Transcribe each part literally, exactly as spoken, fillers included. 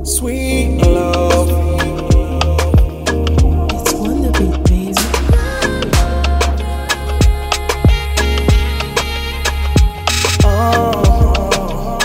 Sweet love. It's Wonder Beat, baby. Oh,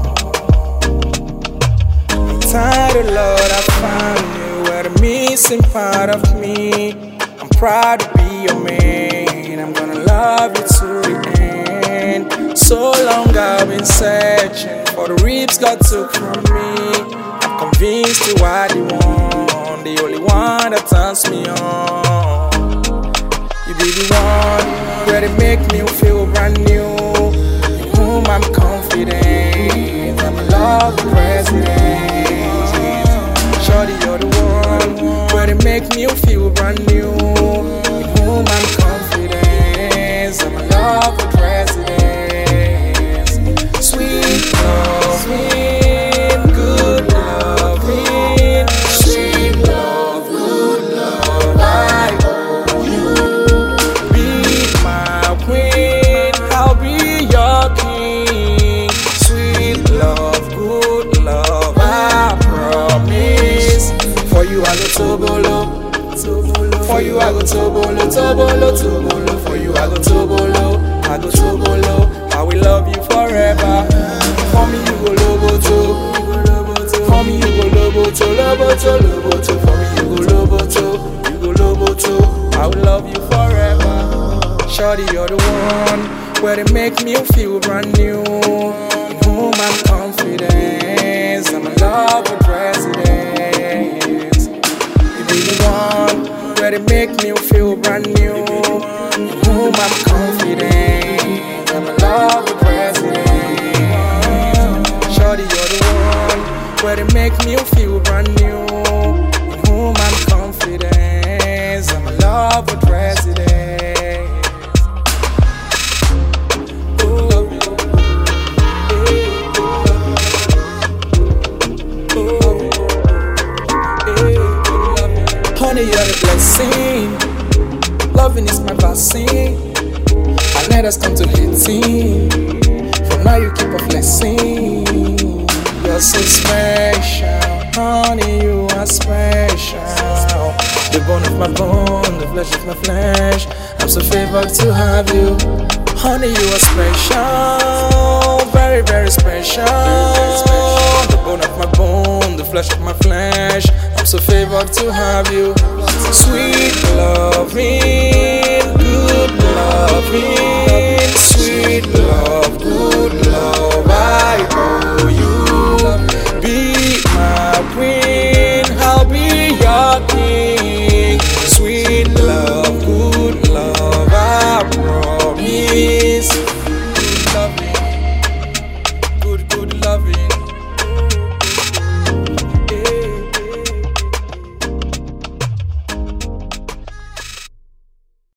I'm tired of Lord, I found you were the missing part of me. I'm proud to be your man. I'm gonna love you to the end. So long I've been searching for the ribs God took from me. I'm convinced you are the one, the only one that turns me on. You be the one where they make me feel brand new. In whom I'm confident, I'm a love president. Shorty, you're the one where they make me feel brand new. In whom I'm confident, I'm a love president. Sweet love, sweet, good loving, sweet love, good love. I owe you. Be my queen, I'll be your king. Sweet love, good love, I promise. For you I go tobolo, tobolo. For you I go tobolo, tobolo, tobolo. For you I go tobolo, I go tobolo. I will love you forever. For me you go loboto, for me you go loboto, loboto, loboto. For me you go loboto, you go loboto. I will love you forever. Shorty, you're the one where they make me feel brand new. In whom I'm confident, I'm a love president. You be the one where they make me feel brand new. In whom I'm confident, I'm a love president. Shorty, you're the one where they make me feel brand new. In whom I'm confident, I'm a love president. Honey, you're the blessing. Loving is my vaccine. I let us come to eighteen. From now you keep a flexing. You're so special. Honey, you are special. The bone of my bone, the flesh of my flesh. I'm so favored to have you. Honey, you are special. Very, very special. The bone of my bone, the flesh of my flesh. I'm so favored to have you. Sweet loving, good loving, sweet love, good